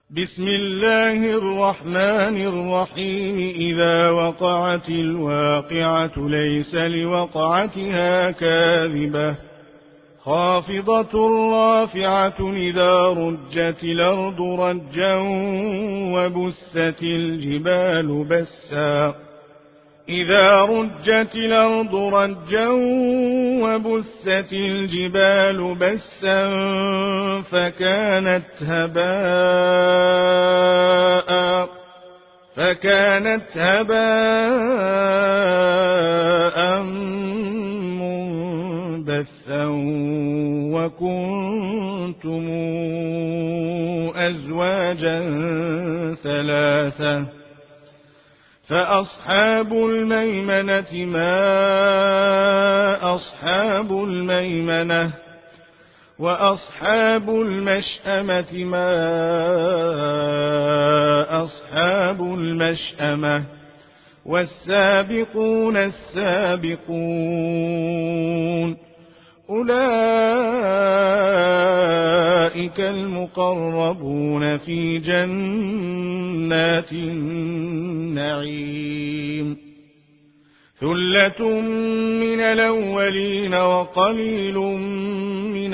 بسم الله الرحمن الرحيم. إذا وقعت الواقعة ليس لوقعتها كاذبة خافضة رافعة إذا رجت الأرض رجا وبست الجبال بسا إذا رجت الأرض رجا وبست الجبال بسا فكانت هباء منبثا وكنتم أزواجا ثلاثة فأصحاب الميمنة ما أصحاب الميمنة وأصحاب المشأمة ما أصحاب المشأمة والسابقون السابقون أولئك المقربون في جنات النعيم ثلة من الأولين وقليل من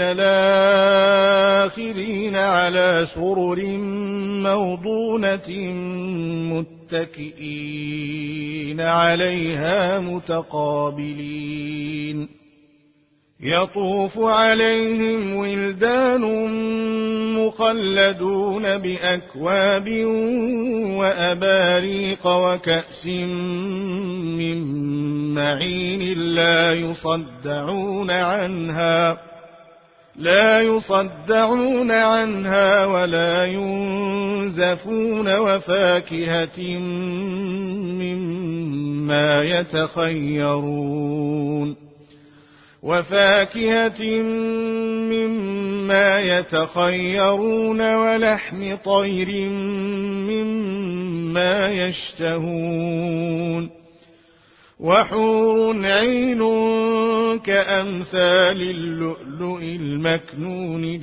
الآخرين على سرر موضونة متكئين عليها متقابلين يطوف عليهم ولدان مخلدون بأكواب وأباريق وكأس من معين لا يصدعون عنها ولا ينزفون وفاكهة مما يتخيرون ولحم طير مما يشتهون وحور عين كأمثال اللؤلؤ المكنون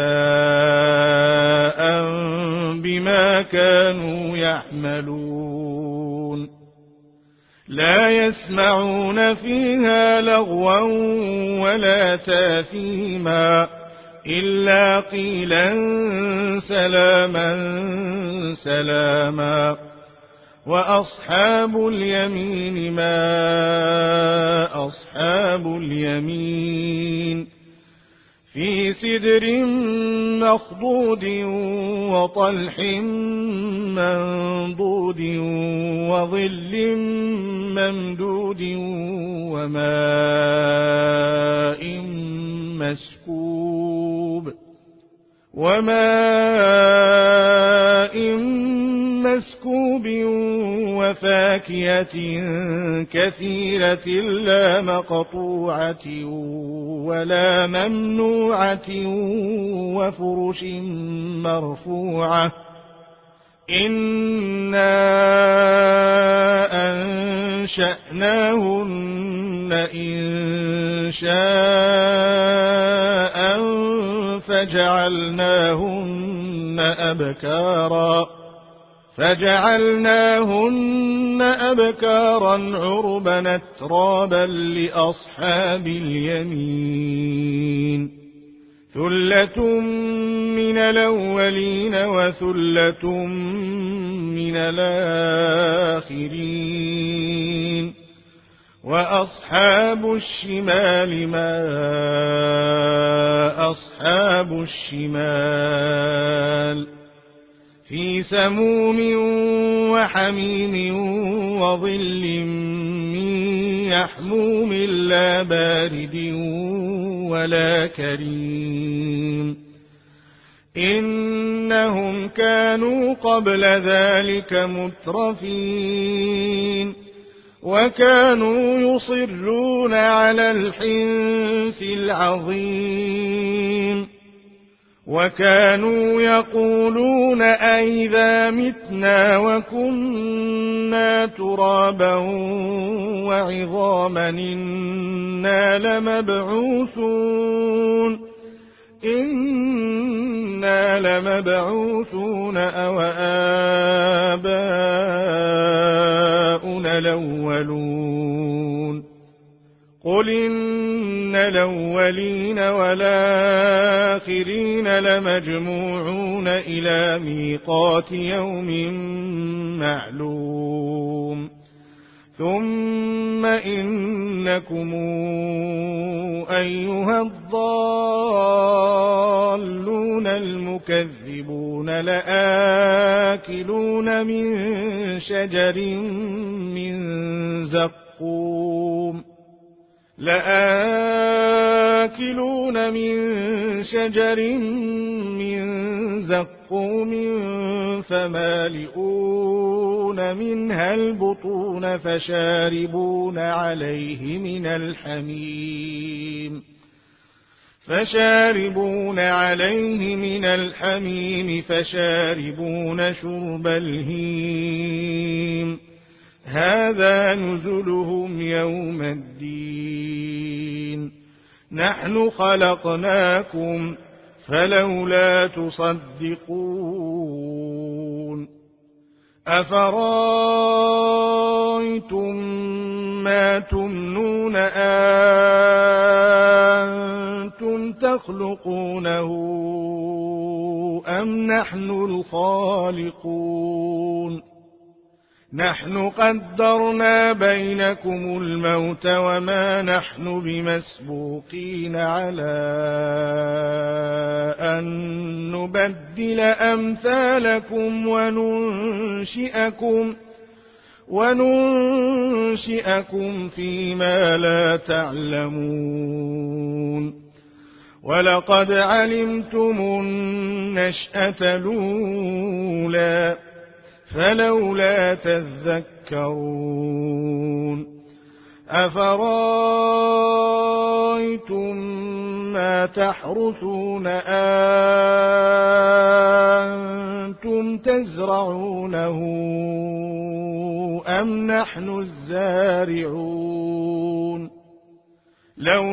جزاء بما كانوا يعملون لا يسمعون فيها لغوا ولا تاثيما إلا قيلا سلاما سلاما وأصحاب اليمين ما أصحاب اليمين في سدر مخضود وطلح منضود وظل ممدود وماء مسكوب وفاكهة كثيرة لا مقطوعة ولا ممنوعة وفرش مرفوعة إنا أنشأناهن إنشاء فجعلناهن أبكارا عربا أترابا لأصحاب اليمين ثلة من الأولين وثلة من الآخرين وأصحاب الشمال ما أصحاب الشمال في سموم وحميم وظل من يحموم لا بارد ولا كريم إنهم كانوا قبل ذلك مترفين وكانوا يصرون على الحنث العظيم وكانوا يقولون أئذا متنا وكنا ترابا وعظاما إنا لمبعوثون إنا لمبعوثون أو آباؤنا الأولون قل إن الأولين والآخرين لمجموعون إلى ميقات يوم معلوم ثم إنكم أيها الضالون المكذبون لآكلون من شجر من زقوم فمالئون منها البطون فشاربون عليه من الحميم فشاربون شرب الهيم هذا نزلهم يوم الدين نحن خلقناكم فلولا تصدقون أفرأيتم ما تمنون أنتم تخلقونه أم نحن الخالقون نحن قدرنا بينكم الموت وما نحن بمسبوقين على أن نبدل أمثالكم وننشئكم فيما لا تعلمون ولقد علمتم النشأة الأولى فلولا تذكرون أفرأيتم ما تحرثون أنتم تزرعونه أم نحن الزارعون لو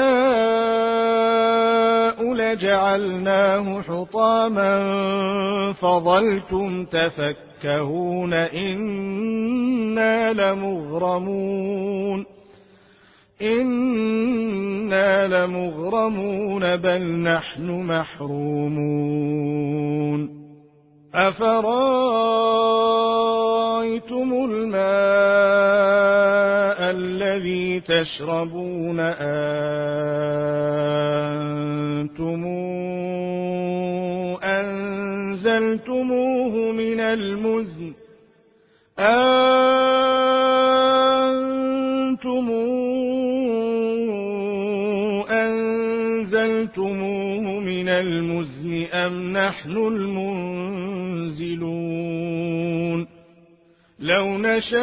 نشاء لجعلناه حطاما فظلتم تفكهون إنا لمغرمون بل نحن محرومون أفرأيتم الماء الذي تشربون أنتم أنزلتموه من المزن أم نحن المنزلون لو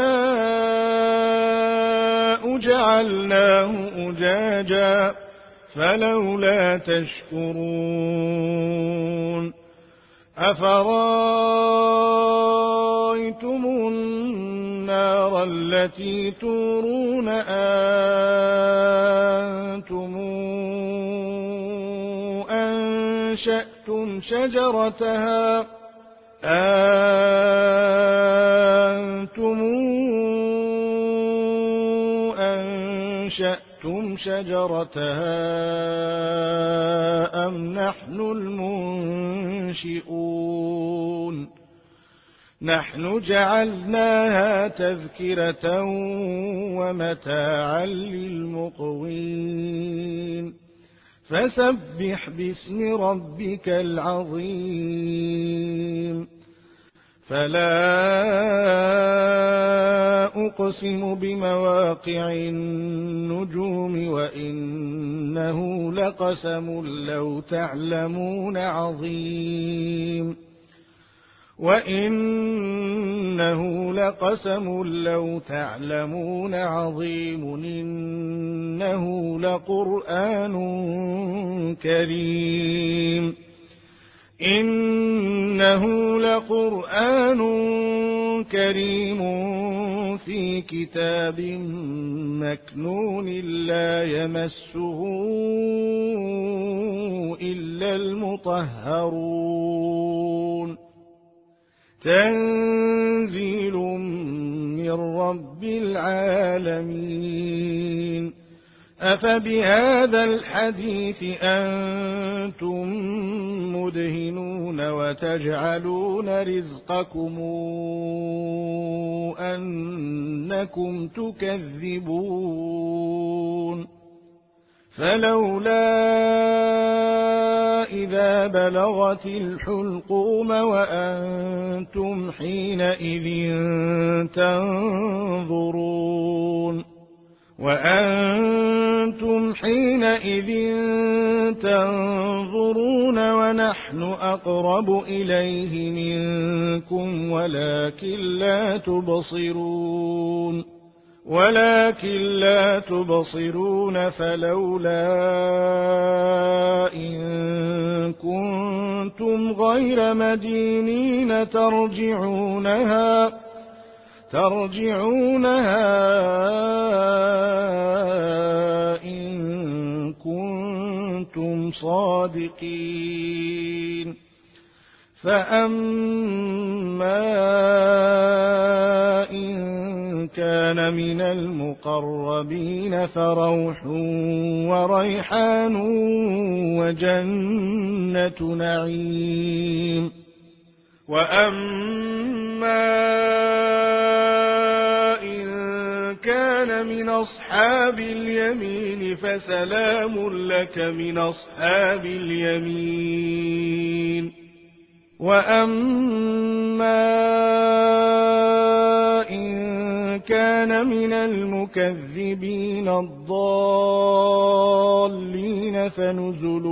نشاء جعلناه أجاجا فلولا تشكرون أفرأيتم النار التي تورون أنتم أنشأتم شجرتها أم نحن المنشئون نحن جعلناها تذكرة ومتاعا للمقوين فسبح باسم ربك العظيم فلا أقسم بمواقع النجوم وإنه لقسم لو تعلمون عظيم إنه لقرآن كريم إنه لقرآن كريم في كتاب مكنون لا يمسه إلا المطهرون تنزيل من رب العالمين أفبهذا الحديث أنتم مدهنون وتجعلون رزقكم أنكم تكذبون فلولا إذا بلغت الحلقوم وأنتم حينئذ تنظرون ونحن أقرب إليه منكم ولكن لا تبصرون فلولا إن كنتم غير مدينين ترجعونها إن كنتم صادقين فأما إن كان من المقربين فروح وريحان وجنة نعيم وأما إن كان من أصحاب اليمين فسلام لك من أصحاب اليمين وأما إن كان من المكذبين الضالين فنزل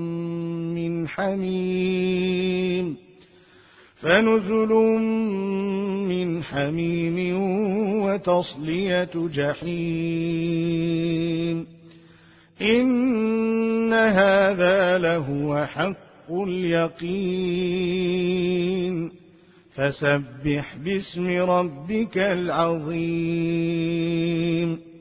من حميم وتصلية جحيم إن هذا لهو حق اليقين فسبح باسم ربك العظيم